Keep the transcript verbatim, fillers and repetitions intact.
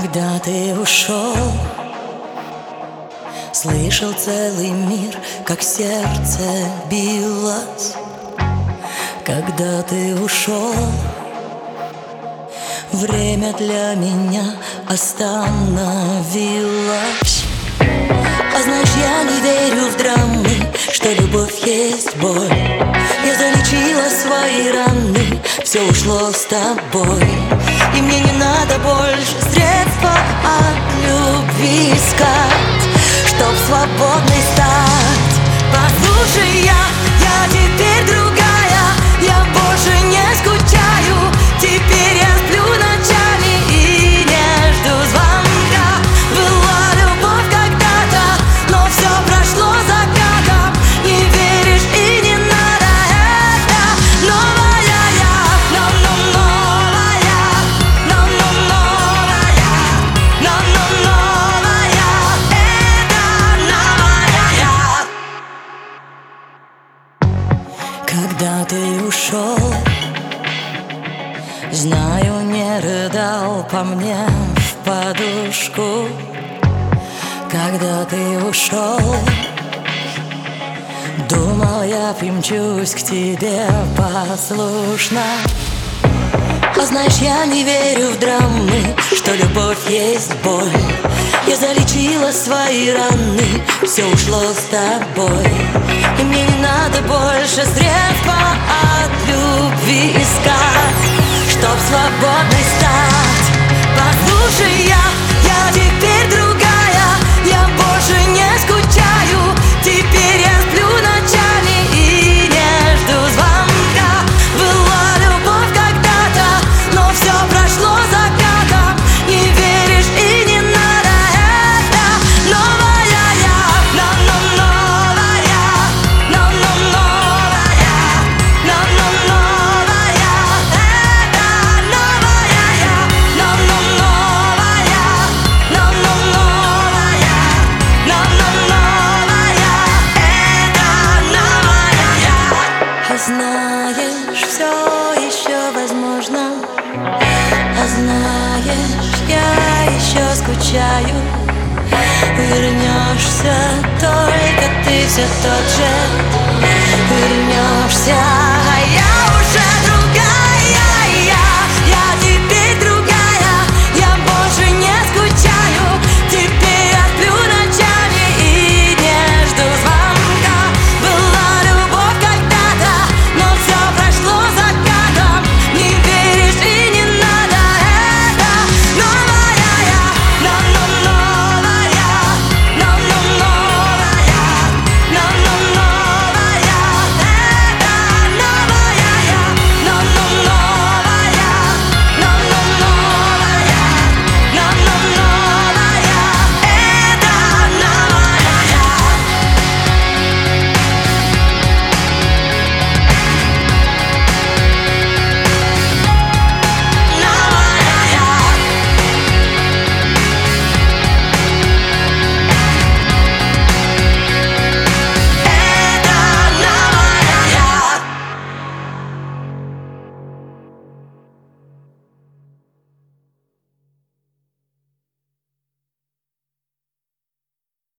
Когда ты ушел, слышал целый мир, как сердце билось. Когда ты ушел, время для меня остановилось. А знаешь, я не верю в драмы, что любовь есть боль. Я залечила свои раны, все ушло с тобой. И мне не надо больше средства от любви искать, чтоб свободной стать. Послушай, я, я теперь другая, я больше не скучаю. Теперь я сплю ночами и не жду звонка. Была любовь когда-то, но все прошло закатом. Не веришь и не надо, это новая я, но, но, новая, но, но, новая, но, но, новая, это новая я. Когда ты ушел, знаю, не рыдал по мне в подушку. Когда ты ушел, думал, я примчусь к тебе послушно. А знаешь, я не верю в драмы, что любовь есть боль. Я залечила свои раны, все ушло с тобой. И мне не надо больше средства от любви искать, чтоб свободной стать. Послушай, я, я теперь другая, я больше не скучаю. Теперь я сплю ночами и не жду звонка. Была любовь когда-то, но все прошло закатом. Не веришь и не надо, это новая я, но, но, новая, но, но, новая, но, но, новая, это новая я, но, но, новая, но, но, новая, но, но, новая, это новая я. А знаешь, все еще возможно. А знаешь, я еще скучаю. Вернешься, только ты все тот же. Вернешься.